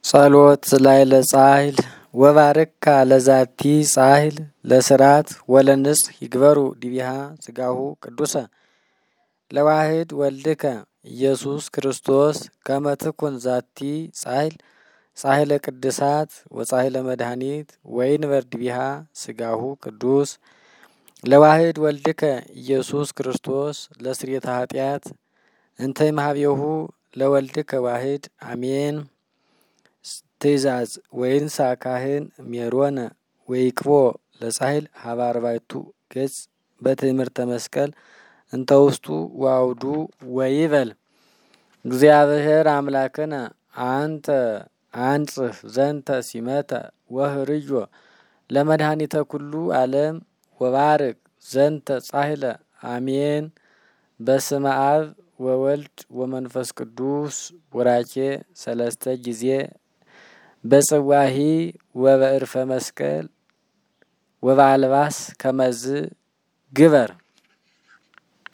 ጸሎት ላዕለ ጻሕል ወባርካ ለዛቲ ጻሕል ለስራት ወለንጽ ይግበሩ ዲቢሃ ሥጋሁ ቅዱሰ ለዋህድ ወልድከ ኢየሱስ ክርስቶስ ከመ ትኩን ዛቲ ጻሕል ጻሕለ ቅድሳት ወጻሕለ መድኃኒት ወይንበር ዲቢሃ ሥጋሁ ቅዱስ ለዋህድ ወልድከ ኢየሱስ ክርስቶስ ለስርየተ ኃጢአት እንተ ይምኀቤሁ ለወልድከ ዋህድ አሜን። ትእዛዝ ወይንሳ ካህን ሜሮነ ወይቅቦ ለጻሕል ሀበ አርባዕቱ ገጽ በትእምርተ መስቀል እንተ ውስጡ ዋውዱ ወይበል እግዚአብሔር አምላክነ አንተ አንጽፍ ዘንተ ሲመተ ወህርዮ ለመድኃኒተ ኩሉ ዓለም ወባርክ ዘንተ ጻሕለ አሜን። በስመ አብ ወወልድ ወመንፈስ ቅዱስ ቡራኬ ሰለስተ ጊዜ በጽዋሂ ወበዕርፈ መስቀል ወበአልባስ ከመዝ ግበር